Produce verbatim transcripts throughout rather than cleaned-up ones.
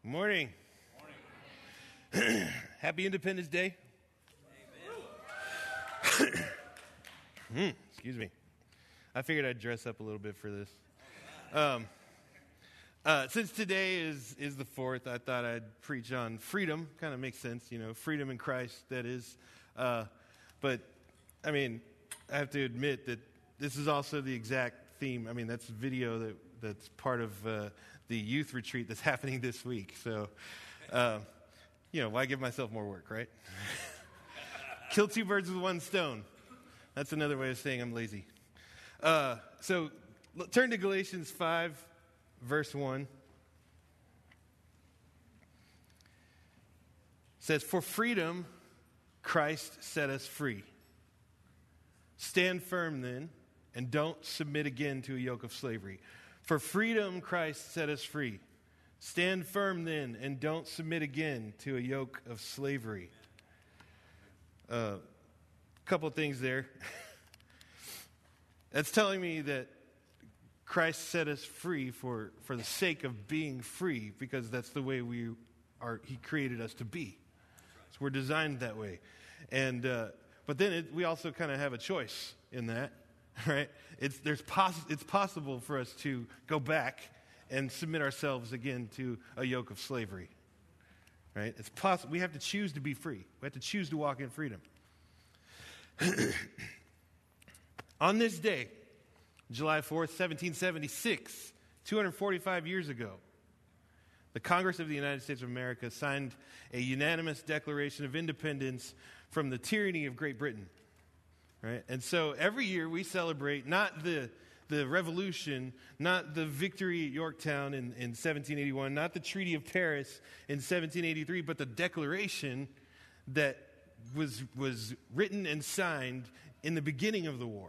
Morning. Morning. Happy Independence Day. mm, excuse me. I figured I'd dress up a little bit for this. Um, uh, since today is, is the fourth, I thought I'd preach on freedom. Kind of makes sense, you know, freedom in Christ, that is. Uh, but, I mean, I have to admit that this is also the exact theme. I mean, that's a video that that's part of uh, the youth retreat that's happening this week. So, uh, you know, why give myself more work, right? Kill two birds with one stone. That's another way of saying I'm lazy. Uh, so, l- turn to Galatians five, verse one. It says, "For freedom, Christ set us free. Stand firm then, and don't submit again to a yoke of slavery. For freedom, Christ set us free. Stand firm then, and don't submit again to a yoke of slavery." A uh, couple things there. That's telling me that Christ set us free for, for the sake of being free, because that's the way we are. He created us to be. So we're designed that way. And uh, but then it, we also kind of have a choice in that. Right? It's there's poss- it's possible for us to go back and submit ourselves again to a yoke of slavery. Right? It's possible. We have to choose to be free. We have to choose to walk in freedom. On this day, July fourth, seventeen seventy-six, two hundred forty-five years ago, the Congress of the United States of America signed a unanimous Declaration of Independence from the tyranny of Great Britain. Right? And so every year we celebrate not the the revolution, not the victory at Yorktown in, in seventeen eighty-one, not the Treaty of Paris in seventeen eighty-three, but the declaration that was was written and signed in the beginning of the war.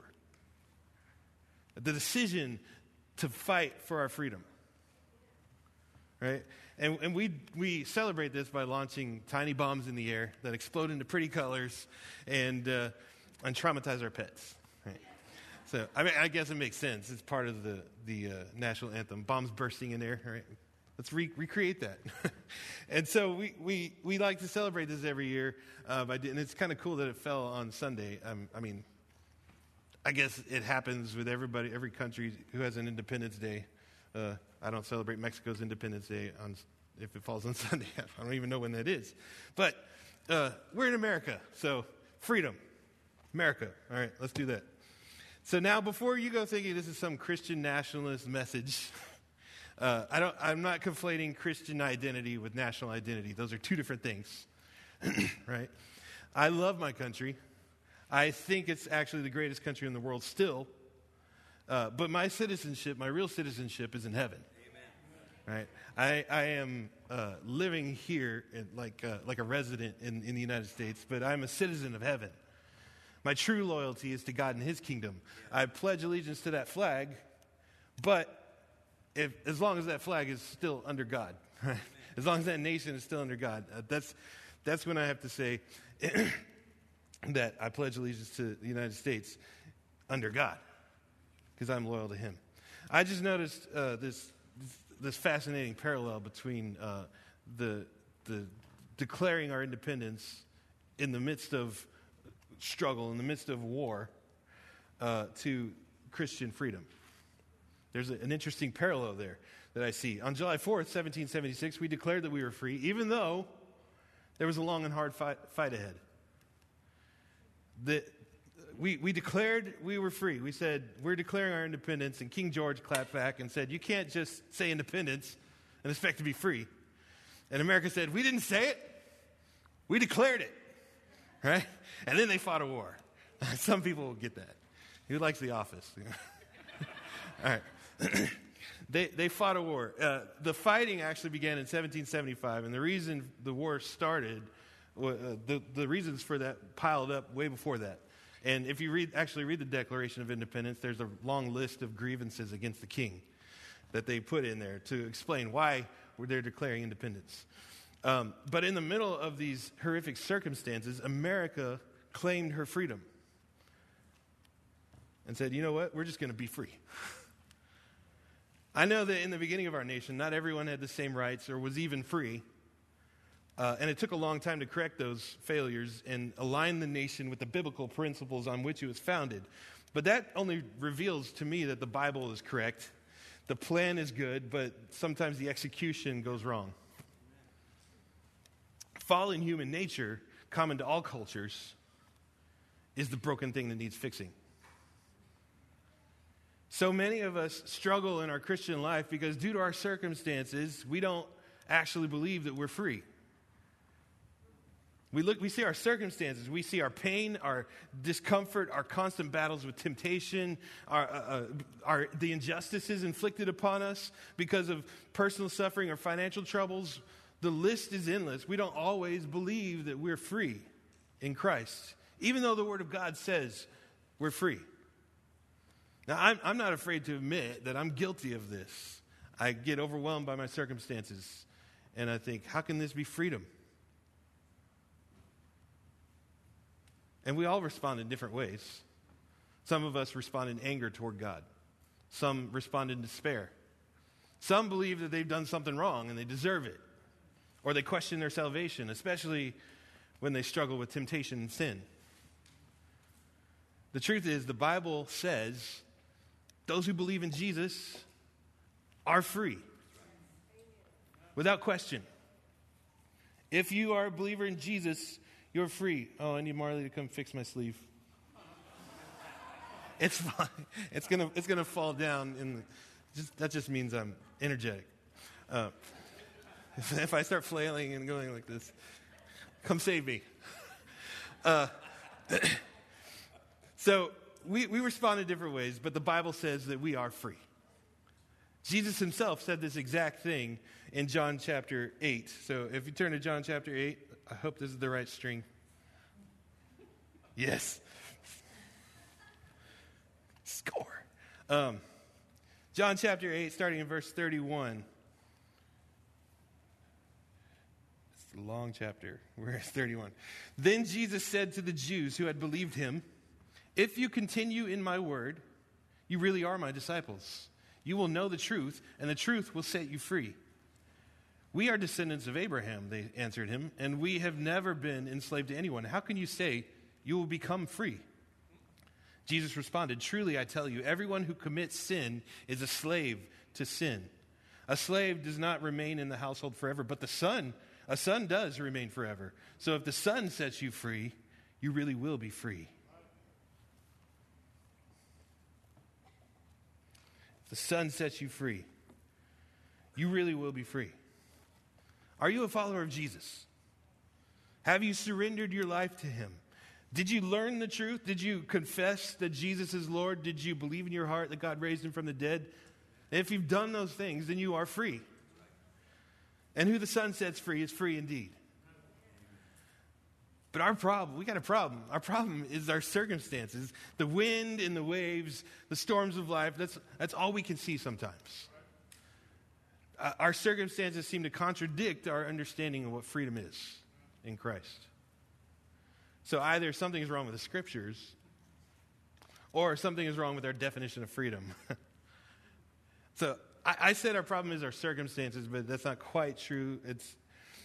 The decision to fight for our freedom. Right? And, and we we celebrate this by launching tiny bombs in the air that explode into pretty colors and uh, and traumatize our pets. Right? So I mean, I guess it makes sense. It's part of the the uh, national anthem. Bombs bursting in air. Right? Let's re- recreate that. And so we, we we like to celebrate this every year. Uh, by, and it's kind of cool that it fell on Sunday. Um, I mean, I guess it happens with everybody, every country who has an Independence Day. Uh, I don't celebrate Mexico's Independence Day on if it falls on Sunday. I don't even know when that is. But uh, we're in America, so freedom. America. All right, let's do that. So now, before you go thinking this is some Christian nationalist message, uh, I don't, I'm not conflating Christian identity with national identity. Those are two different things, right? I love my country. I think it's actually the greatest country in the world still. Uh, but my citizenship, my real citizenship, is in heaven. Amen. Right? I, I am uh, living here in, like uh, like a resident in, in the United States, but I'm a citizen of heaven. My true loyalty is to God and His kingdom. I pledge allegiance to that flag, but if, as long as that flag is still under God, right? As long as that nation is still under God, uh, that's that's when I have to say that I pledge allegiance to the United States under God, because I'm loyal to Him. I just noticed uh, this this fascinating parallel between uh, the the declaring our independence in the midst of struggle, in the midst of war, uh, to Christian freedom. There's a, an interesting parallel there that I see. On July fourth, seventeen seventy-six, we declared that we were free, even though there was a long and hard fight, fight ahead. The, we, we declared we were free. We said, we're declaring our independence, and King George clapped back and said, you can't just say independence and expect to be free. And America said, we didn't say it, we declared it. Right? And then they fought a war. Some people will get that. Who likes The Office? All right. they they fought a war. Uh, the fighting actually began in seventeen seventy-five, and the reason the war started, uh, the, the reasons for that piled up way before that. And if you read actually read the Declaration of Independence, there's a long list of grievances against the king that they put in there to explain why they're declaring independence. Um, but in the middle of these horrific circumstances, America claimed her freedom and said, you know what, we're just going to be free. I know that in the beginning of our nation, not everyone had the same rights or was even free. Uh, and it took a long time to correct those failures and align the nation with the biblical principles on which it was founded. But that only reveals to me that the Bible is correct. The plan is good, but sometimes the execution goes wrong. Fallen human nature, common to all cultures, is the broken thing that needs fixing. So many of us struggle in our Christian life because due to our circumstances, we don't actually believe that we're free. We look, we see our circumstances, we see our pain, our discomfort, our constant battles with temptation, our, uh, uh, our the injustices inflicted upon us because of personal suffering or financial troubles. The list is endless. We don't always believe that we're free in Christ, even though the Word of God says we're free. Now, I'm, I'm not afraid to admit that I'm guilty of this. I get overwhelmed by my circumstances, and I think, how can this be freedom? And we all respond in different ways. Some of us respond in anger toward God. Some respond in despair. Some believe that they've done something wrong and they deserve it. Or they question their salvation, especially when they struggle with temptation and sin. The truth is, the Bible says those who believe in Jesus are free. Without question. If you are a believer in Jesus, you're free. Oh, I need Marley to come fix my sleeve. It's fine. It's gonna it's gonna fall down. In the, just, that just means I'm energetic. Uh, if, if I start flailing and going like this, come save me. Uh, so we we respond in different ways, but the Bible says that we are free. Jesus himself said this exact thing in John chapter eight. So if you turn to John chapter eight, I hope this is the right string. Yes. Score. Um, John chapter eight, starting in verse thirty-one. It's a long chapter. We're at thirty-one. Then Jesus said to the Jews who had believed him, "If you continue in my word, you really are my disciples. You will know the truth, and the truth will set you free." "We are descendants of Abraham," they answered him, "and we have never been enslaved to anyone. How can you say you will become free?" Jesus responded, "Truly I tell you, everyone who commits sin is a slave to sin. A slave does not remain in the household forever, but the son, a son does remain forever. So if the Son sets you free, you really will be free." If the Son sets you free, you really will be free. Are you a follower of Jesus? Have you surrendered your life to him? Did you learn the truth? Did you confess that Jesus is Lord? Did you believe in your heart that God raised him from the dead? If you've done those things, then you are free. And who the Son sets free is free indeed. But our problem, we got a problem. Our problem is our circumstances. The wind and the waves, the storms of life, that's, that's all we can see sometimes. Uh, our circumstances seem to contradict our understanding of what freedom is in Christ. So either something is wrong with the Scriptures, or something is wrong with our definition of freedom. So I, I said our problem is our circumstances, but that's not quite true. It's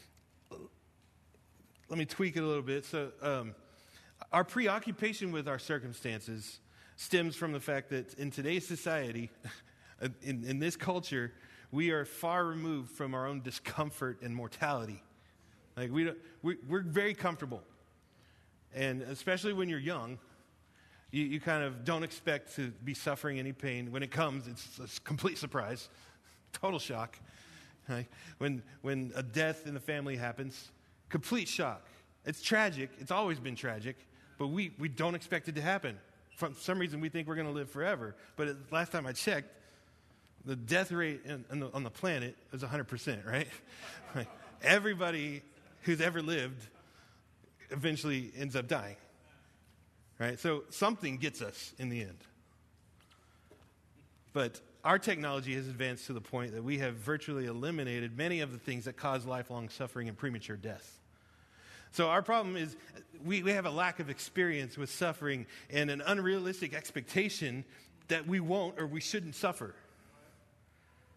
let me tweak it a little bit. So um, our preoccupation with our circumstances stems from the fact that in today's society, in, in this culture, we are far removed from our own discomfort and mortality. Like we don't, we, we're very comfortable. And especially when you're young, you, you kind of don't expect to be suffering any pain. When it comes, it's a complete surprise, total shock. Right? When when a death in the family happens, complete shock. It's tragic. It's always been tragic, but we, we don't expect it to happen. For some reason, we think we're going to live forever. But last time I checked, the death rate in, in the, on the planet is one hundred percent, right? Like everybody who's ever lived eventually ends up dying, right? So something gets us in the end. But our technology has advanced to the point that we have virtually eliminated many of the things that cause lifelong suffering and premature death. So our problem is we, we have a lack of experience with suffering and an unrealistic expectation that we won't or we shouldn't suffer.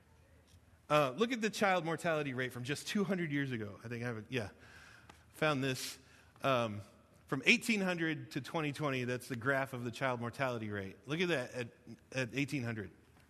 Uh, look at the child mortality rate from just two hundred years ago. I think I have it. Yeah. Found this. Um, from eighteen hundred to twenty twenty, that's the graph of the child mortality rate. Look at that at, at eighteen hundred.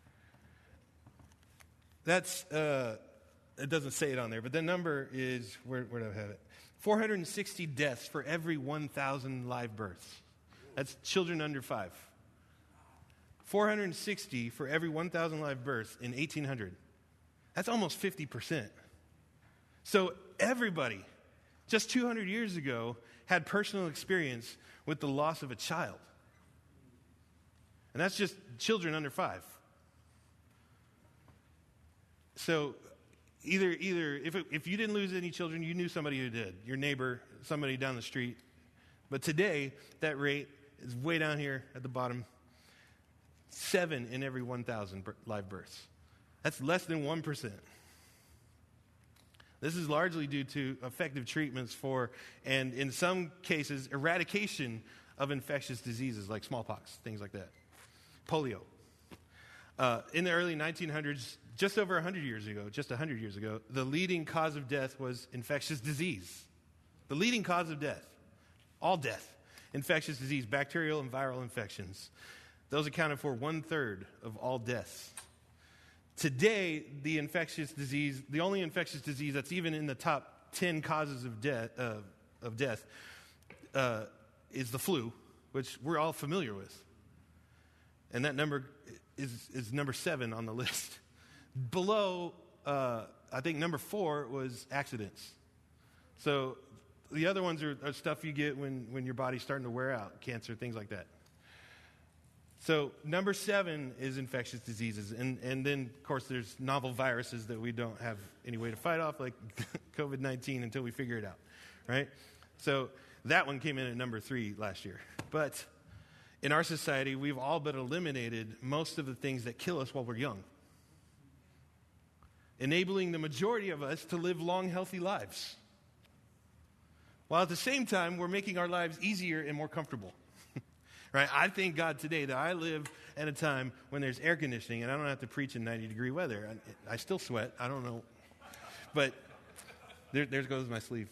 That's, uh, it doesn't say it on there, but the number is, where, where do I have it? four hundred sixty deaths for every one thousand live births. That's children under five. four hundred sixty for every one thousand live births in eighteen hundred. That's almost fifty percent. So everybody, just two hundred years ago, had personal experience with the loss of a child. And that's just children under five. So either either if it, if you didn't lose any children, you knew somebody who did, your neighbor, somebody down the street. But today, that rate is way down here at the bottom. Seven in every one thousand live births. That's less than one percent. This is largely due to effective treatments for, and in some cases, eradication of infectious diseases like smallpox, things like that. Polio. Uh, in the early nineteen hundreds, just over one hundred years ago, just one hundred years ago, the leading cause of death was infectious disease. The leading cause of death, all death, infectious disease, bacterial and viral infections. Those accounted for one-third of all deaths. Today, the infectious disease, the only infectious disease that's even in the top ten causes of death, uh, of death uh, is the flu, which we're all familiar with. And that number is, is number seven on the list. Below, uh, I think number four was accidents. So the other ones are, are stuff you get when, when your body's starting to wear out, cancer, things like that. So number seven is infectious diseases. And, and then, of course, there's novel viruses that we don't have any way to fight off, like covid nineteen, until we figure it out, right? So that one came in at number three last year. But in our society, we've all but eliminated most of the things that kill us while we're young, enabling the majority of us to live long, healthy lives, while at the same time, we're making our lives easier and more comfortable. Right? I thank God today that I live at a time when there's air conditioning and I don't have to preach in ninety degree weather. I, I still sweat. I don't know. But there, there goes my sleeve.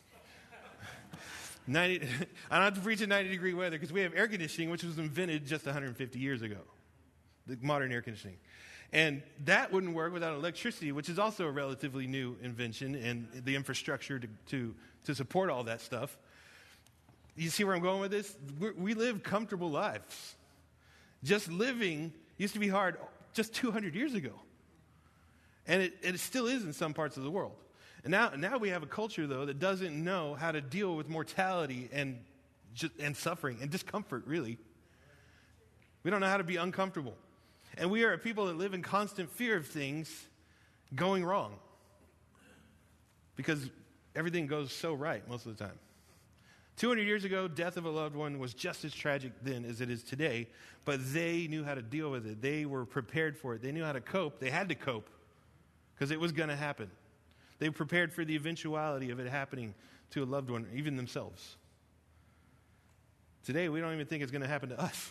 ninety, I don't have to preach in ninety degree weather because we have air conditioning, which was invented just one hundred fifty years ago. The modern air conditioning. And that wouldn't work without electricity, which is also a relatively new invention, and the infrastructure to, to, to support all that stuff. You see where I'm going with this? We're, we live comfortable lives. Just living used to be hard just two hundred years ago. And it, it still is in some parts of the world. And now, now we have a culture, though, that doesn't know how to deal with mortality and, just, and suffering and discomfort, really. We don't know how to be uncomfortable. And we are a people that live in constant fear of things going wrong. Because everything goes so right most of the time. two hundred years ago, death of a loved one was just as tragic then as it is today, but they knew how to deal with it. They were prepared for it. They knew how to cope. They had to cope because it was going to happen. They were prepared for the eventuality of it happening to a loved one, even themselves. Today, we don't even think it's going to happen to us.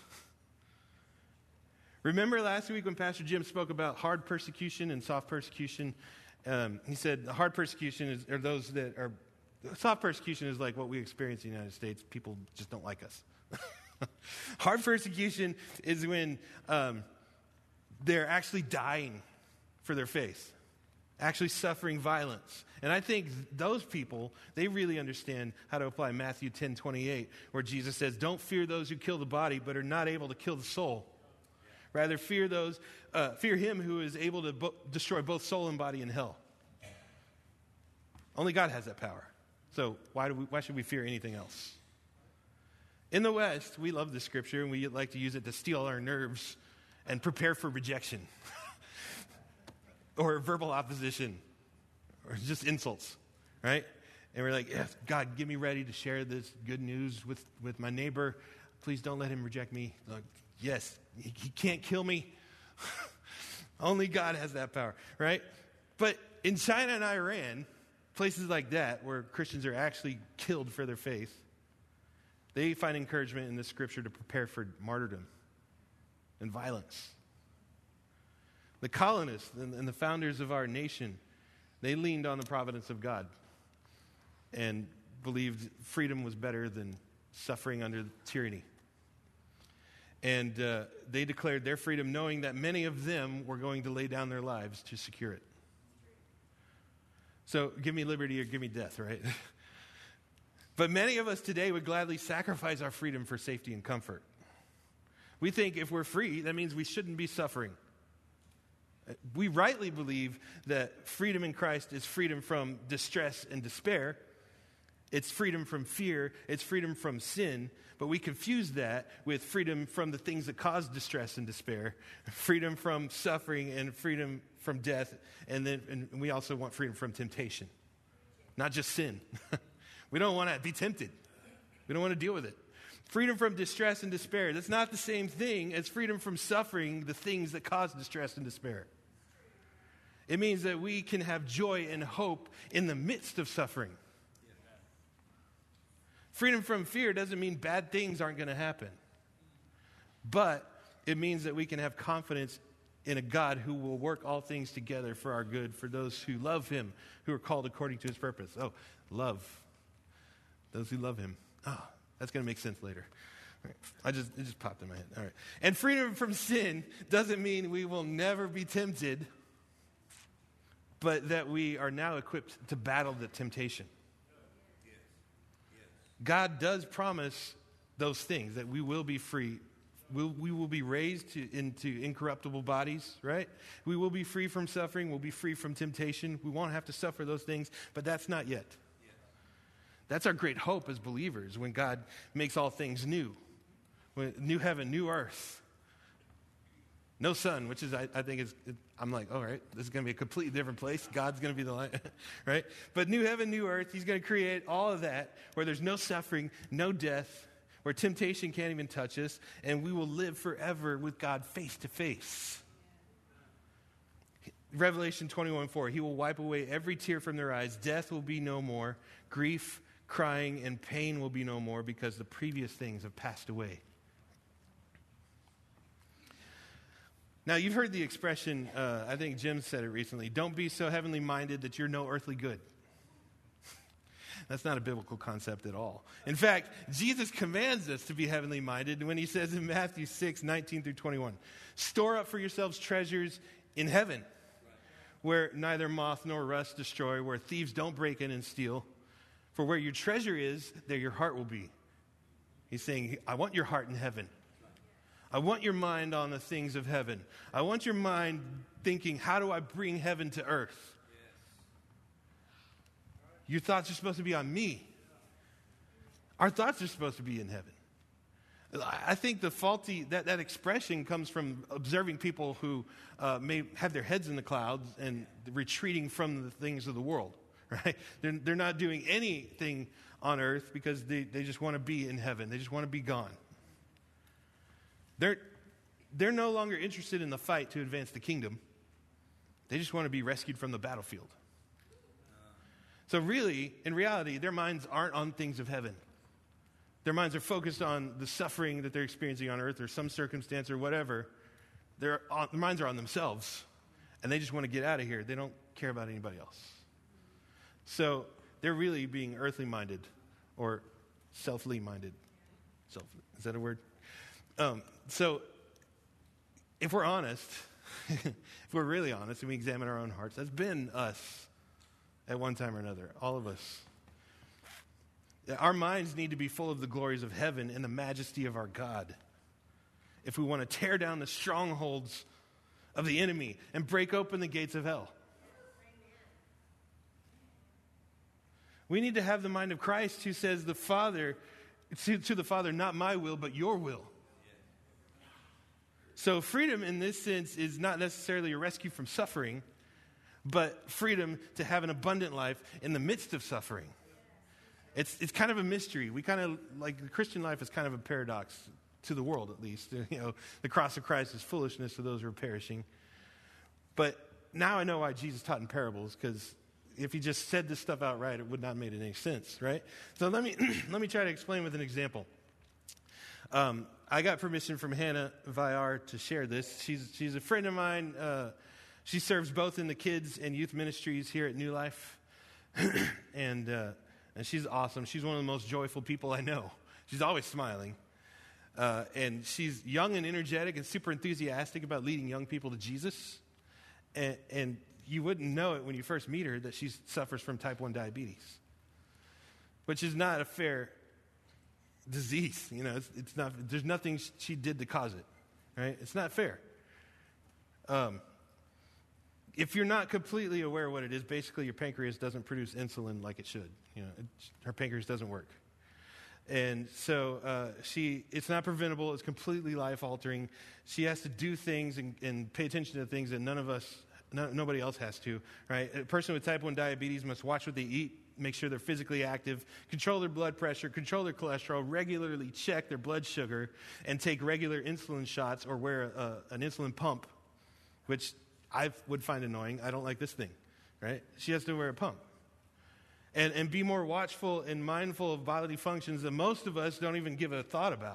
Remember last week when Pastor Jim spoke about hard persecution and soft persecution? Um, he said the hard persecution is, are those that are soft persecution is like what we experience in the United States. People just don't like us. Hard persecution is when um, they're actually dying for their faith, actually suffering violence. And I think those people, they really understand how to apply Matthew ten twenty-eight, where Jesus says, don't fear those who kill the body but are not able to kill the soul. Rather, fear those, uh, fear him who is able to bo- destroy both soul and body in hell. Only God has that power. So why do we, why should we fear anything else? In the West, we love this scripture, and we like to use it to steel our nerves and prepare for rejection or verbal opposition or just insults, right? And we're like, yes, God, get me ready to share this good news with, with my neighbor. Please don't let him reject me. Like, yes, he, he can't kill me. Only God has that power, right? But in China and Iran, places like that where Christians are actually killed for their faith, they find encouragement in the scripture to prepare for martyrdom and violence. The colonists and, and the founders of our nation, they leaned on the providence of God and believed freedom was better than suffering under tyranny. And uh, they declared their freedom knowing that many of them were going to lay down their lives to secure it. So give me liberty or give me death, right? But many of us today would gladly sacrifice our freedom for safety and comfort. We think if we're free, that means we shouldn't be suffering. We rightly believe that freedom in Christ is freedom from distress and despair. It's freedom from fear. It's freedom from sin. But we confuse that with freedom from the things that cause distress and despair, freedom from suffering and freedom from death. And then and we also want freedom from temptation, not just sin. We don't want to be tempted. We don't want to deal with it. Freedom from distress and despair. That's not the same thing as freedom from suffering the things that cause distress and despair. It means that we can have joy and hope in the midst of suffering. Freedom from fear doesn't mean bad things aren't going to happen. But it means that we can have confidence in a God who will work all things together for our good, for those who love him, who are called according to his purpose. Oh, love. Those who love him. Oh, that's going to make sense later. Right. I just it just popped in my head. All right. And freedom from sin doesn't mean we will never be tempted, but that we are now equipped to battle the temptation. God does promise those things, that we will be free. We'll, we will be raised to, into incorruptible bodies, right? We will be free from suffering. We'll be free from temptation. We won't have to suffer those things, but that's not yet. That's our great hope as believers when God makes all things new. When, new heaven, new earth. No sun, which is, I, I think is, I'm like, all right, this is going to be a completely different place. God's going to be the light, right? But new heaven, new earth, he's going to create all of that where there's no suffering, no death, where temptation can't even touch us, and we will live forever with God face to face. Revelation twenty-one four, he will wipe away every tear from their eyes. Death will be no more. Grief, crying, and pain will be no more because the previous things have passed away. Now, you've heard the expression, uh, I think Jim said it recently, don't be so heavenly minded that you're no earthly good. That's not a biblical concept at all. In fact, Jesus commands us to be heavenly minded when he says in Matthew six, nineteen through twenty-one, store up for yourselves treasures in heaven, where neither moth nor rust destroy, where thieves don't break in and steal. For where your treasure is, there your heart will be. He's saying, I want your heart in heaven. I want your mind on the things of heaven. I want your mind thinking, how do I bring heaven to earth? Your thoughts are supposed to be on me. Our thoughts are supposed to be in heaven. I think the faulty, that, that expression comes from observing people who uh, may have their heads in the clouds and retreating from the things of the world, right? They're, they're not doing anything on earth because they, they just want to be in heaven. They just want to be gone. They're, they're no longer interested in the fight to advance the kingdom. They just want to be rescued from the battlefield. So really, in reality, their minds aren't on things of heaven. Their minds are focused on the suffering that they're experiencing on earth or some circumstance or whatever. Their, on, their minds are on themselves, and they just want to get out of here. They don't care about anybody else. So they're really being earthly minded or selfly minded. Self, is that a word? Um, so, if we're honest, if we're really honest and we examine our own hearts, that's been us at one time or another, all of us. Our minds need to be full of the glories of heaven and the majesty of our God if we want to tear down the strongholds of the enemy and break open the gates of hell. We need to have the mind of Christ who says, the Father, to, to the Father, not my will, but your will. So freedom in this sense is not necessarily a rescue from suffering, but freedom to have an abundant life in the midst of suffering. It's it's kind of a mystery. We kind of, like, the Christian life is kind of a paradox to the world, at least. You know, the cross of Christ is foolishness to those who are perishing. But now I know why Jesus taught in parables, because if he just said this stuff outright, it would not have made any sense, right? So let me let me try to explain with an example. Um, I got permission from Hannah Viar to share this. She's she's a friend of mine. Uh, She serves both in the kids and youth ministries here at New Life. and uh, and she's awesome. She's one of the most joyful people I know. She's always smiling. Uh, and she's young and energetic and super enthusiastic about leading young people to Jesus. And, and you wouldn't know it when you first meet her that she suffers from type one diabetes, which is not a fair disease. You know, it's, it's not. There's nothing she did to cause it, right? It's not fair. Um, if you're not completely aware of what it is, basically your pancreas doesn't produce insulin like it should. You know, it, her pancreas doesn't work. And so uh, she, it's not preventable. It's completely life-altering. She has to do things and, and pay attention to things that none of us, no, nobody else has to, right? A person with type one diabetes must watch what they eat, make sure they're physically active, control their blood pressure, control their cholesterol, regularly check their blood sugar, and take regular insulin shots or wear a, an insulin pump, which I would find annoying. I don't like this thing, right? She has to wear a pump. And, and be more watchful and mindful of bodily functions that most of us don't even give a thought about.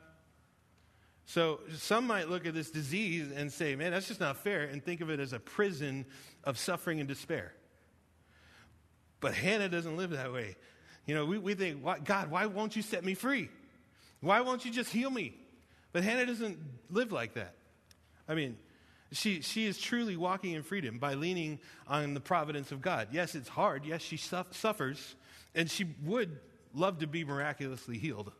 So some might look at this disease and say, man, that's just not fair, and think of it as a prison of suffering and despair. But Hannah doesn't live that way. You know, we, we think, God, why won't you set me free? Why won't you just heal me? But Hannah doesn't live like that. I mean, She she is truly walking in freedom by leaning on the providence of God. Yes, it's hard. Yes, she su- suffers. And she would love to be miraculously healed.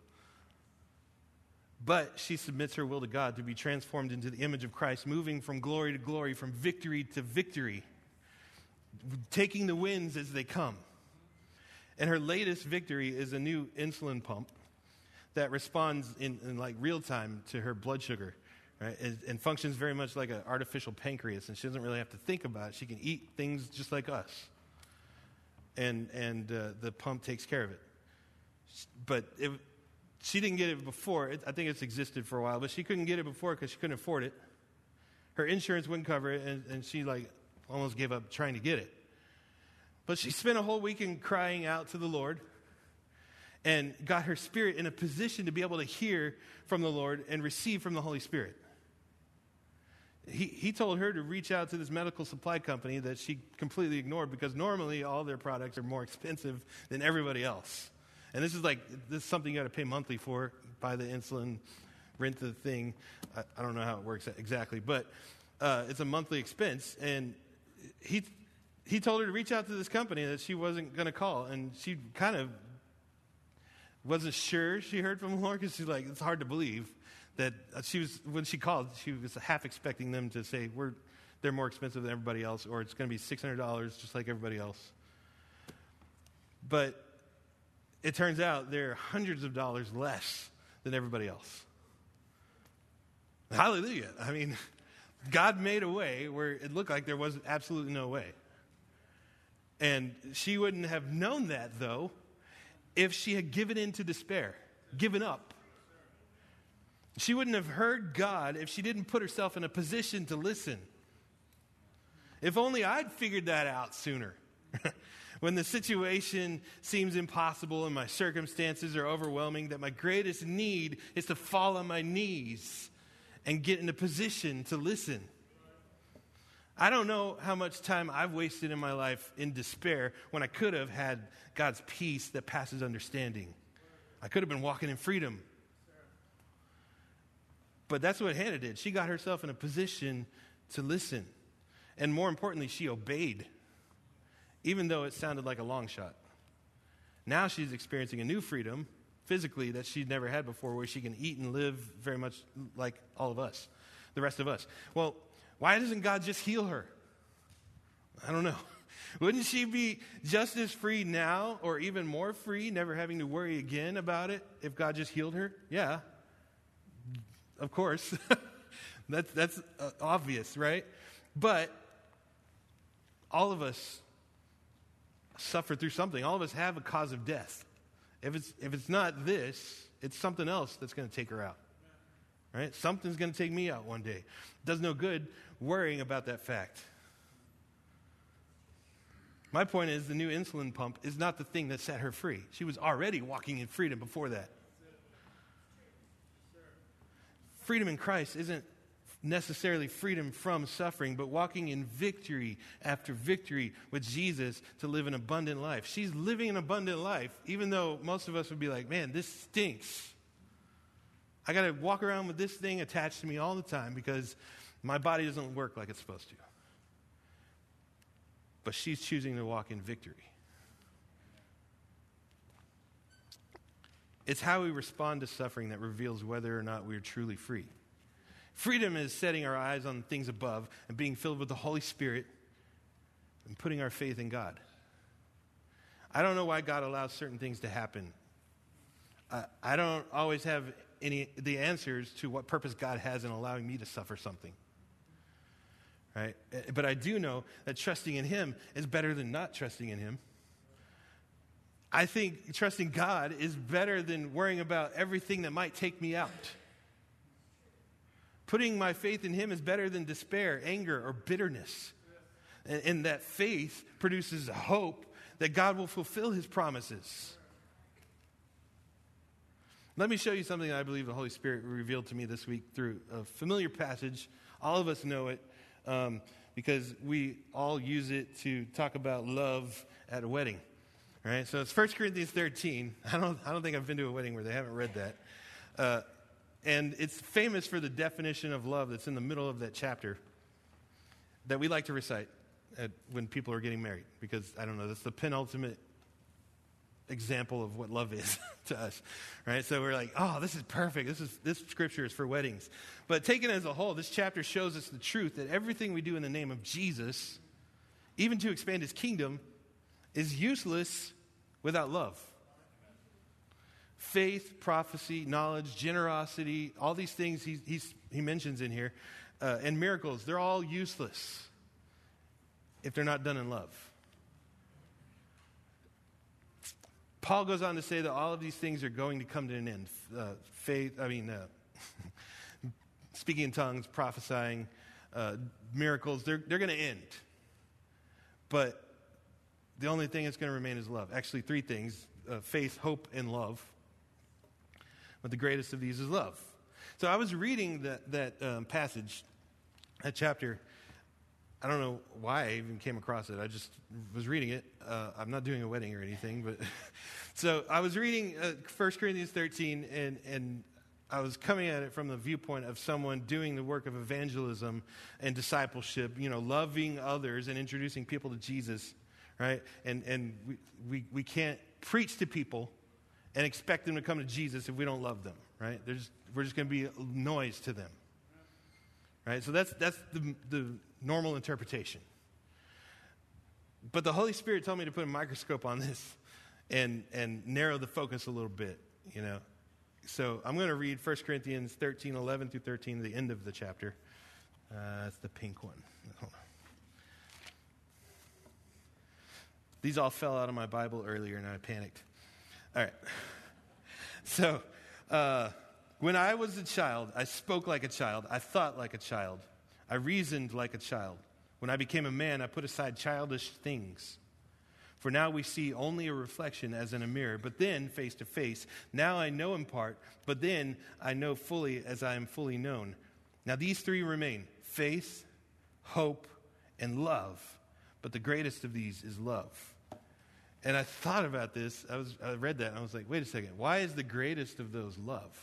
But she submits her will to God to be transformed into the image of Christ, moving from glory to glory, from victory to victory, taking the wins as they come. And her latest victory is a new insulin pump that responds in, in like real time to her blood sugar. Right? And, and functions very much like an artificial pancreas, and she doesn't really have to think about it. She can eat things just like us, and and uh, the pump takes care of it. But it, she didn't get it before. It, I think it's existed for a while, but she couldn't get it before because she couldn't afford it. Her insurance wouldn't cover it, and, and she like almost gave up trying to get it. But she spent a whole weekend crying out to the Lord, and got her spirit in a position to be able to hear from the Lord and receive from the Holy Spirit. He he told her to reach out to this medical supply company that she completely ignored because normally all their products are more expensive than everybody else. And this is like, this is something you got to pay monthly for, buy the insulin, rent the thing. I, I don't know how it works exactly, but uh, it's a monthly expense. And he he told her to reach out to this company that she wasn't going to call. And she kind of wasn't sure she heard from the Lord because she's like, it's hard to believe. That she was, when she called, she was half expecting them to say, "We're, they're more expensive than everybody else," or it's going to be six hundred dollars just like everybody else. But it turns out they're hundreds of dollars less than everybody else. Hallelujah. I mean, God made a way where it looked like there was absolutely no way. And she wouldn't have known that, though, if she had given in to despair, given up. She wouldn't have heard God if she didn't put herself in a position to listen. If only I'd figured that out sooner. When the situation seems impossible and my circumstances are overwhelming, that my greatest need is to fall on my knees and get in a position to listen. I don't know how much time I've wasted in my life in despair when I could have had God's peace that passes understanding. I could have been walking in freedom. But that's what Hannah did. She got herself in a position to listen. And more importantly, she obeyed, even though it sounded like a long shot. Now she's experiencing a new freedom, physically, that she'd never had before, where she can eat and live very much like all of us, the rest of us. Well, why doesn't God just heal her? I don't know. Wouldn't she be just as free now, or even more free, never having to worry again about it, if God just healed her? Yeah. Of course. that's that's uh, obvious, right? But all of us suffer through something. All of us have a cause of death. If it's if it's not this, it's something else that's going to take her out. Right? Something's going to take me out one day. It does no good worrying about that fact. My point is, the new insulin pump is not the thing that set her free. She was already walking in freedom before that. Freedom in Christ isn't necessarily freedom from suffering, but walking in victory after victory with Jesus to live an abundant life. She's living an abundant life, even though most of us would be like, man, this stinks. I got to walk around with this thing attached to me all the time because my body doesn't work like it's supposed to. But she's choosing to walk in victory. It's how we respond to suffering that reveals whether or not we're truly free. Freedom is setting our eyes on things above and being filled with the Holy Spirit and putting our faith in God. I don't know why God allows certain things to happen. I, I don't always have any the answers to what purpose God has in allowing me to suffer something. Right? But I do know that trusting in Him is better than not trusting in Him. I think trusting God is better than worrying about everything that might take me out. Putting my faith in Him is better than despair, anger, or bitterness. And, and that faith produces hope that God will fulfill His promises. Let me show you something that I believe the Holy Spirit revealed to me this week through a familiar passage. All of us know it um, because we all use it to talk about love at a wedding. Right? So it's First Corinthians thirteen. I don't, I don't think I've been to a wedding where they haven't read that. Uh, and it's famous for the definition of love that's in the middle of that chapter that we like to recite at, when people are getting married. Because, I don't know, that's the penultimate example of what love is to us. Right? So we're like, oh, this is perfect. This is this scripture is for weddings. But taken as a whole, this chapter shows us the truth that everything we do in the name of Jesus, even to expand His kingdom, is useless without love. Faith, prophecy, knowledge, generosity, all these things he, he's, he mentions in here, uh, and miracles, they're all useless if they're not done in love. Paul goes on to say that all of these things are going to come to an end. Uh, faith, I mean, uh, speaking in tongues, prophesying, uh, miracles, they're, they're going to end. But the only thing that's going to remain is love. Actually, three things, uh, faith, hope, and love. But the greatest of these is love. So I was reading that, that um, passage, that chapter. I don't know why I even came across it. I just was reading it. Uh, I'm not doing a wedding or anything. but So I was reading uh, First Corinthians thirteen, and, and I was coming at it from the viewpoint of someone doing the work of evangelism and discipleship, you know, loving others and introducing people to Jesus. Right? And and we, we, we can't preach to people and expect them to come to Jesus if we don't love them. Right? They're just, we're just going to be a noise to them. Right? So that's that's the, the normal interpretation. But the Holy Spirit told me to put a microscope on this and, and narrow the focus a little bit, you know. So I'm going to read First Corinthians thirteen, eleven through thirteen, the end of the chapter. Uh, that's the pink one. Hold on. These all fell out of my Bible earlier, and I panicked. All right. So, uh, when I was a child, I spoke like a child. I thought like a child. I reasoned like a child. When I became a man, I put aside childish things. For now we see only a reflection as in a mirror, but then face to face. Now I know in part, but then I know fully as I am fully known. Now these three remain: faith, hope, and love. But the greatest of these is love. And I thought about this. I was I read that and I was like, wait a second. Why is the greatest of those love?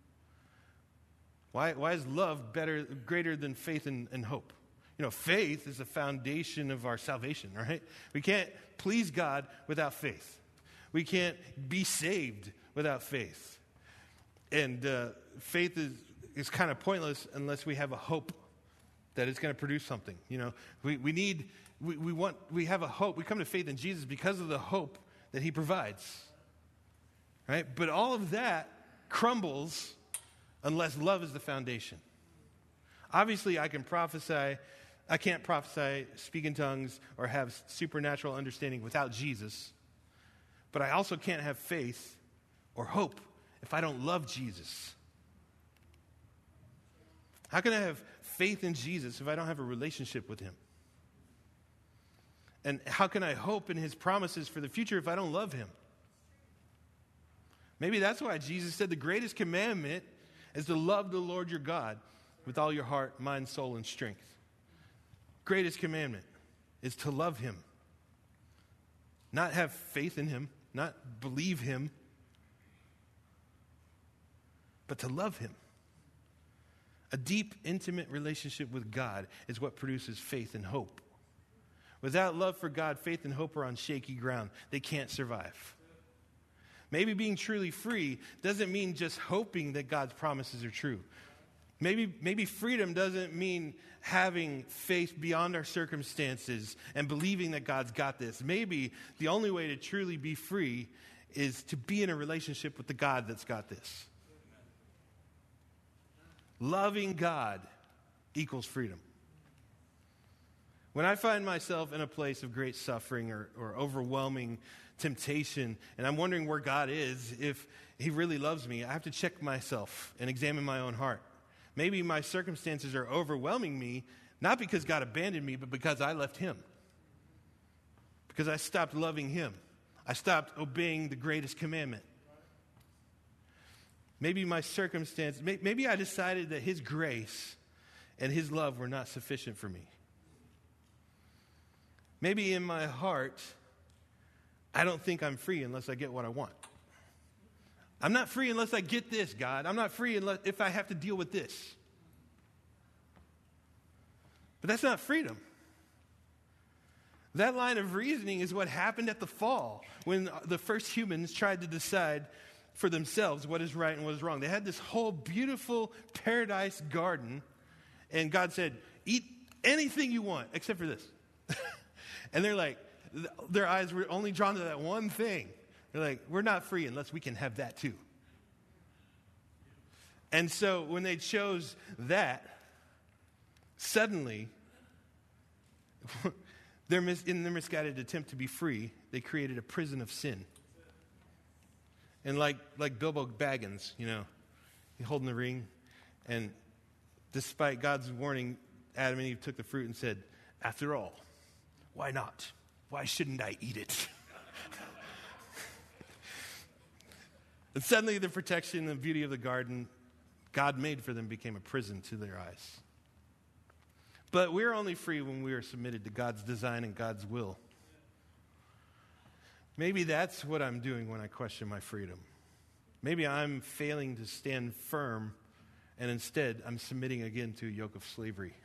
Why why is love better greater than faith and, and hope? You know, faith is the foundation of our salvation, right? We can't please God without faith. We can't be saved without faith. And uh, faith is, is kind of pointless unless we have a hope that it's going to produce something. You know, we, we need... We, we want, we have a hope. We come to faith in Jesus because of the hope that He provides. Right? But all of that crumbles unless love is the foundation. Obviously, I can prophesy. I can't prophesy, speak in tongues, or have supernatural understanding without Jesus. But I also can't have faith or hope if I don't love Jesus. How can I have faith in Jesus if I don't have a relationship with Him? And how can I hope in His promises for the future if I don't love Him? Maybe that's why Jesus said the greatest commandment is to love the Lord your God with all your heart, mind, soul, and strength. Greatest commandment is to love him. Not have faith in him, not believe him, but to love him. A deep, intimate relationship with God is what produces faith and hope. Without love for God, faith and hope are on shaky ground. They can't survive. Maybe being truly free doesn't mean just hoping that God's promises are true. Maybe, maybe freedom doesn't mean having faith beyond our circumstances and believing that God's got this. Maybe the only way to truly be free is to be in a relationship with the God that's got this. Loving God equals freedom. When I find myself in a place of great suffering or, or overwhelming temptation, and I'm wondering where God is, if he really loves me, I have to check myself and examine my own heart. Maybe my circumstances are overwhelming me, not because God abandoned me, but because I left him. Because I stopped loving him. I stopped obeying the greatest commandment. Maybe my circumstance, maybe I decided that his grace and his love were not sufficient for me. Maybe in my heart, I don't think I'm free unless I get what I want. I'm not free unless I get this, God. I'm not free unless if I have to deal with this. But that's not freedom. That line of reasoning is what happened at the fall when the first humans tried to decide for themselves what is right and what is wrong. They had this whole beautiful paradise garden, and God said, eat anything you want except for this. And they're like, their eyes were only drawn to that one thing. They're like, we're not free unless we can have that too. And so when they chose that, suddenly, they're mis- in their misguided attempt to be free, they created a prison of sin. And like like Bilbo Baggins, you know, he's holding the ring, and despite God's warning, Adam and Eve took the fruit and said, after all, why not? Why shouldn't I eat it? And suddenly the protection and beauty of the garden God made for them became a prison to their eyes. But we're only free when we are submitted to God's design and God's will. Maybe that's what I'm doing when I question my freedom. Maybe I'm failing to stand firm, and instead I'm submitting again to a yoke of slavery.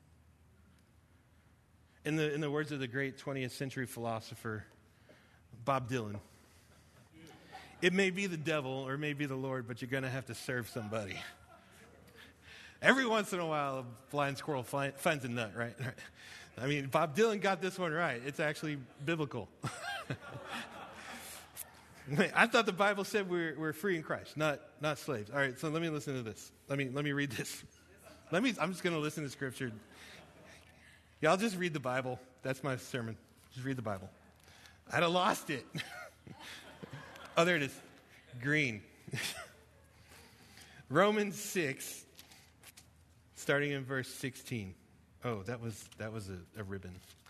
In the, in the words of the great twentieth century philosopher, Bob Dylan, it may be the devil or it may be the Lord, but you're going to have to serve somebody. Every once in a while, a blind squirrel find, finds a nut, right? I mean, Bob Dylan got this one right. It's actually biblical. I thought the Bible said we're, we're free in Christ, not, not slaves. All right, so let me listen to this. Let me, let me read this. Let me, I'm just going to listen to Scripture. Y'all just read the Bible. That's my sermon. Just read the Bible. I'd have lost it. Oh, there it is. Green. Romans six, starting in verse sixteen. Oh, that was that was a, a ribbon.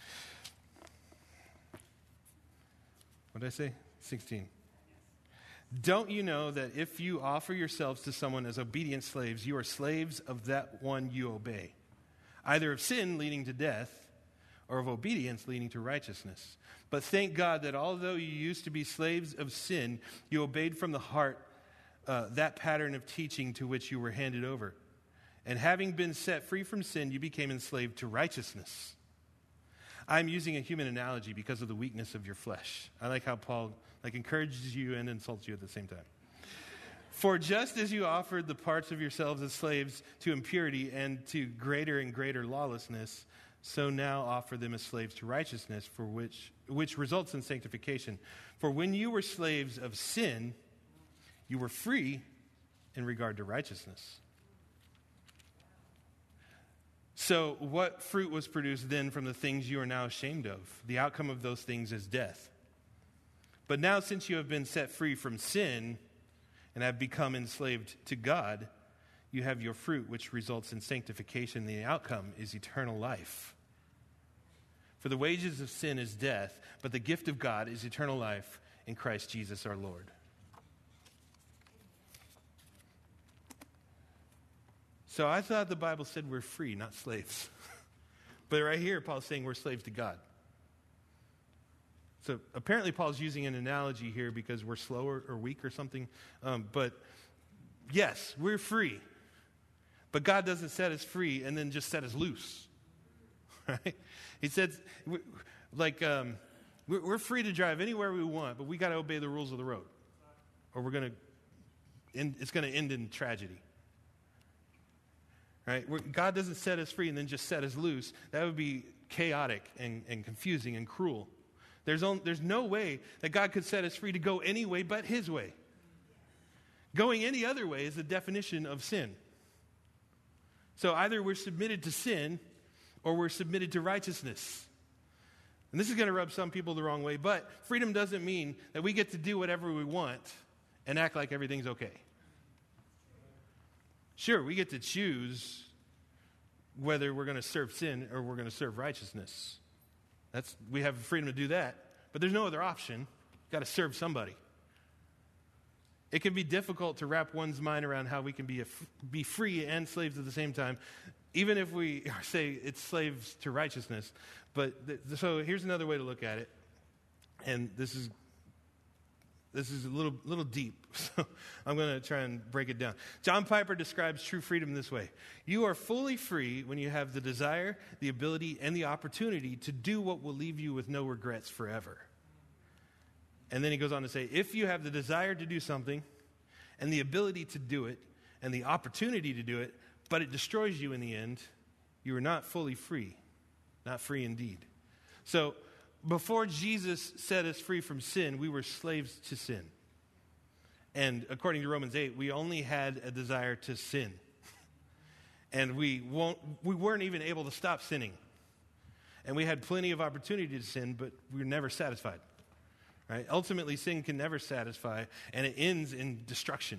What did I say? sixteen. Don't you know that if you offer yourselves to someone as obedient slaves, you are slaves of that one you obey, either of sin leading to death or of obedience leading to righteousness. But thank God that although you used to be slaves of sin, you obeyed from the heart uh, that pattern of teaching to which you were handed over. And having been set free from sin, you became enslaved to righteousness. I'm using a human analogy because of the weakness of your flesh. I like how Paul like encourages you and insults you at the same time. For just as you offered the parts of yourselves as slaves to impurity and to greater and greater lawlessness, so now offer them as slaves to righteousness, for which which results in sanctification. For when you were slaves of sin, you were free in regard to righteousness. So what fruit was produced then from the things you are now ashamed of? The outcome of those things is death. But now since you have been set free from sin and have become enslaved to God, you have your fruit, which results in sanctification. The outcome is eternal life. For the wages of sin is death, but the gift of God is eternal life in Christ Jesus our Lord. So I thought the Bible said we're free, not slaves. But right here, Paul's saying we're slaves to God. So apparently Paul's using an analogy here because we're slower or weak or something. Um, but yes, we're free. But God doesn't set us free and then just set us loose. Right? He says, like, um, we're free to drive anywhere we want, but we got to obey the rules of the road. Or we're going to end, it's going to end in tragedy. Right? We're, God doesn't set us free and then just set us loose. That would be chaotic and, and confusing and cruel. There's, only, there's no way that God could set us free to go any way but his way. Going any other way is the definition of sin. So either we're submitted to sin or we're submitted to righteousness. And this is going to rub some people the wrong way, but freedom doesn't mean that we get to do whatever we want and act like everything's okay. Sure, we get to choose whether we're going to serve sin or we're going to serve righteousness. That's, we have freedom to do that, but there's no other option. You've got to serve somebody. It can be difficult to wrap one's mind around how we can be a, be free and slaves at the same time, even if we say it's slaves to righteousness. But th- so here's another way to look at it, and this is this is a little little deep, so I'm going to try and break it down. John Piper describes true freedom this way: you are fully free when you have the desire, the ability, and the opportunity to do what will leave you with no regrets forever. And then he goes on to say, if you have the desire to do something and the ability to do it and the opportunity to do it, but it destroys you in the end, you are not fully free, not free indeed. So before Jesus set us free from sin, we were slaves to sin. And according to Romans eight, we only had a desire to sin. And we won't, we weren't even able to stop sinning. And we had plenty of opportunity to sin, but we were never satisfied. Right? Ultimately, sin can never satisfy, and it ends in destruction.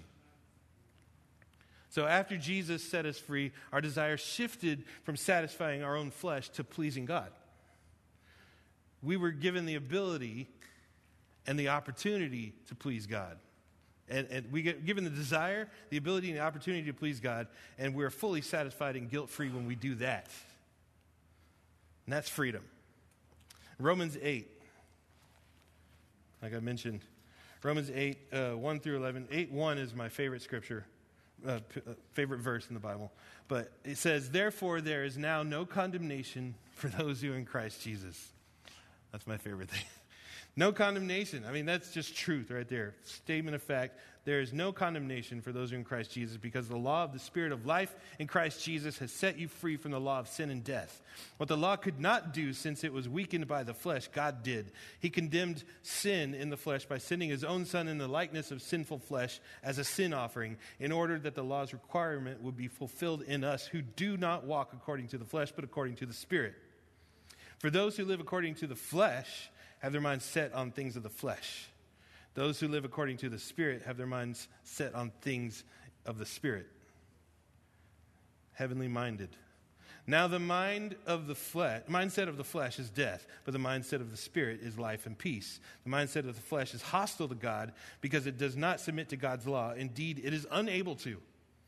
So after Jesus set us free, our desire shifted from satisfying our own flesh to pleasing God. We were given the ability and the opportunity to please God. And, and we get given the desire, the ability, and the opportunity to please God, and we're fully satisfied and guilt-free when we do that. And that's freedom. Romans eight. Like I mentioned, Romans eight, uh, one through eleven. eight one is my favorite scripture, uh, p- uh, favorite verse in the Bible. But it says, therefore there is now no condemnation for those who are in Christ Jesus. That's my favorite thing. No condemnation. I mean, that's just truth right there. Statement of fact. There is no condemnation for those who are in Christ Jesus because the law of the Spirit of life in Christ Jesus has set you free from the law of sin and death. What the law could not do since it was weakened by the flesh, God did. He condemned sin in the flesh by sending his own Son in the likeness of sinful flesh as a sin offering in order that the law's requirement would be fulfilled in us who do not walk according to the flesh but according to the Spirit. For those who live according to the flesh have their minds set on things of the flesh. Those who live according to the Spirit have their minds set on things of the Spirit. Heavenly minded. Now the mind of the flesh, mindset of the flesh is death, but the mindset of the Spirit is life and peace. The mindset of the flesh is hostile to God because it does not submit to God's law. Indeed, it is unable to.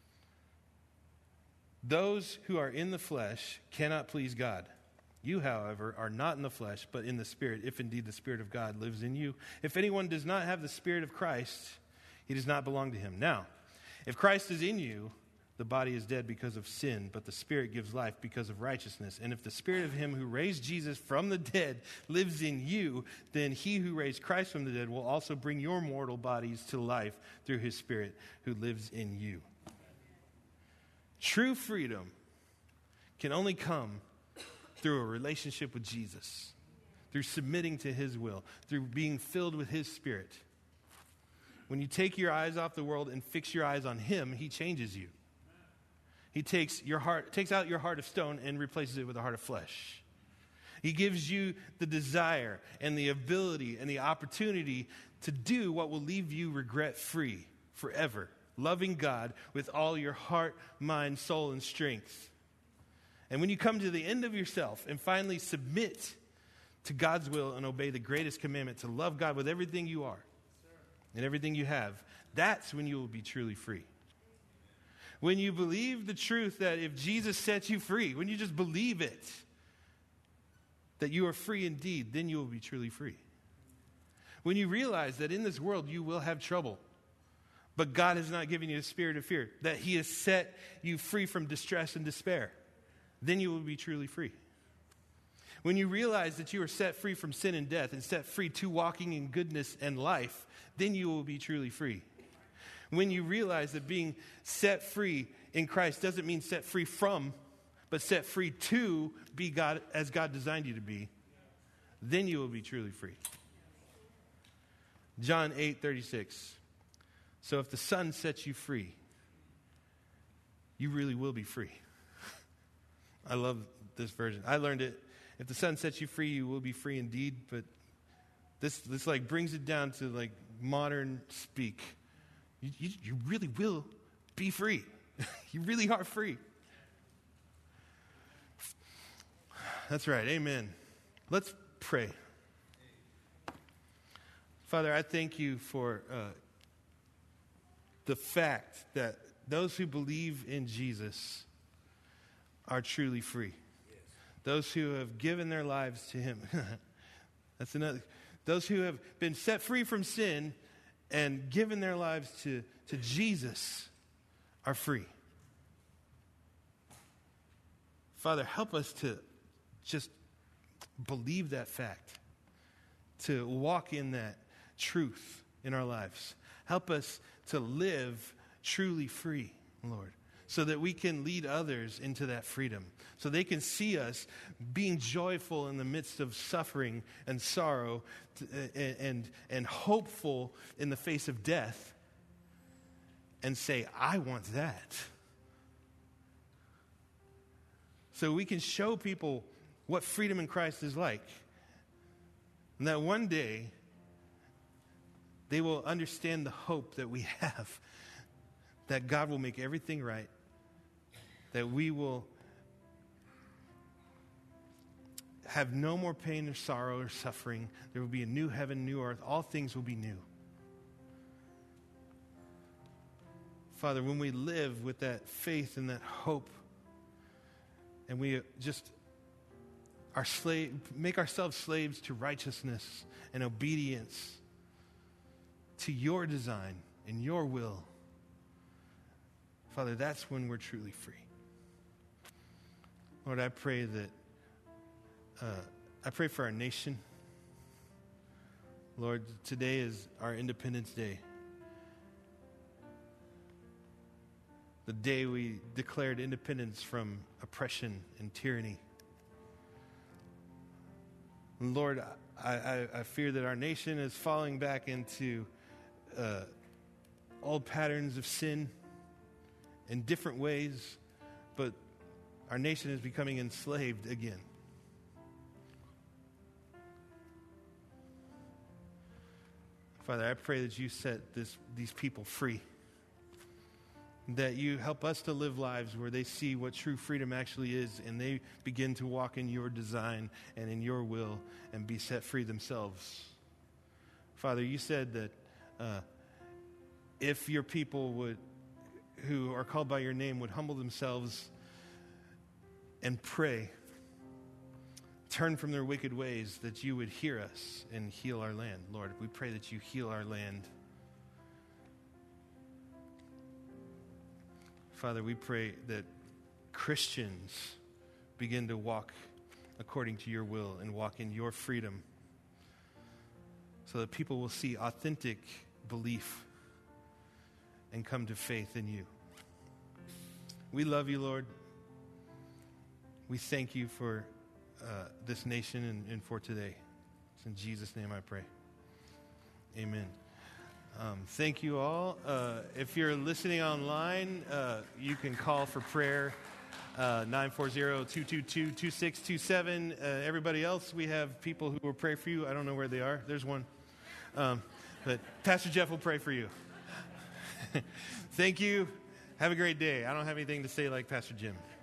Those who are in the flesh cannot please God. You, however, are not in the flesh, but in the Spirit, if indeed the Spirit of God lives in you. If anyone does not have the Spirit of Christ, he does not belong to him. Now, if Christ is in you, the body is dead because of sin, but the Spirit gives life because of righteousness. And if the Spirit of him who raised Jesus from the dead lives in you, then he who raised Christ from the dead will also bring your mortal bodies to life through his Spirit who lives in you. True freedom can only come through a relationship with Jesus, through submitting to his will, through being filled with his Spirit. When you take your eyes off the world and fix your eyes on him, he changes you. He takes your heart, takes out your heart of stone and replaces it with a heart of flesh. He gives you the desire and the ability and the opportunity to do what will leave you regret-free forever, loving God with all your heart, mind, soul, and strength. And when you come to the end of yourself and finally submit to God's will and obey the greatest commandment to love God with everything you are and everything you have, that's when you will be truly free. When you believe the truth that if Jesus sets you free, when you just believe it, that you are free indeed, then you will be truly free. When you realize that in this world you will have trouble, but God has not given you a spirit of fear, that he has set you free from distress and despair, then you will be truly free. When you realize that you are set free from sin and death and set free to walking in goodness and life, then you will be truly free. When you realize that being set free in Christ doesn't mean set free from, but set free to be God as God designed you to be, then you will be truly free. John eight thirty-six. So if the Son sets you free, you really will be free. I love this version. I learned it. If the Son sets you free, you will be free indeed. But this this like brings it down to like modern speak. You, you, you really will be free. You really are free. That's right. Amen. Let's pray. Father, I thank you for uh, the fact that those who believe in Jesus are truly free. Yes. Those who have given their lives to him. That's another. Those who have been set free from sin and given their lives to, to Jesus are free. Father, help us to just believe that fact, to walk in that truth in our lives. Help us to live truly free, Lord, so that we can lead others into that freedom, so they can see us being joyful in the midst of suffering and sorrow to, and, and, and hopeful in the face of death, and say, I want that. So we can show people what freedom in Christ is like. And that one day, they will understand the hope that we have, that God will make everything right, that we will have no more pain or sorrow or suffering. There will be a new heaven, new earth. All things will be new. Father, when we live with that faith and that hope, and we just are slave, make ourselves slaves to righteousness and obedience to your design and your will, Father, that's when we're truly free. Lord, I pray that, uh, I pray for our nation. Lord, today is our Independence Day. The day we declared independence from oppression and tyranny. And Lord, I, I, I fear that our nation is falling back into uh, old patterns of sin in different ways, but our nation is becoming enslaved again. Father, I pray that you set this, these people free. That you help us to live lives where they see what true freedom actually is, and they begin to walk in your design and in your will and be set free themselves. Father, you said that uh, if your people would, who are called by your name, would humble themselves and pray, turn from their wicked ways, that you would hear us and heal our land. Lord, we pray that you heal our land. Father, we pray that Christians begin to walk according to your will and walk in your freedom, so that people will see authentic belief and come to faith in you. We love you, Lord. We thank you for uh, this nation and, and for today. It's in Jesus' name I pray. Amen. Um, thank you all. Uh, if you're listening online, uh, you can call for prayer, uh, nine four zero, two two two, two six two seven. Uh, everybody else, we have people who will pray for you. I don't know where they are. There's one. Um, but Pastor Jeff will pray for you. Thank you. Have a great day. I don't have anything to say like Pastor Jim.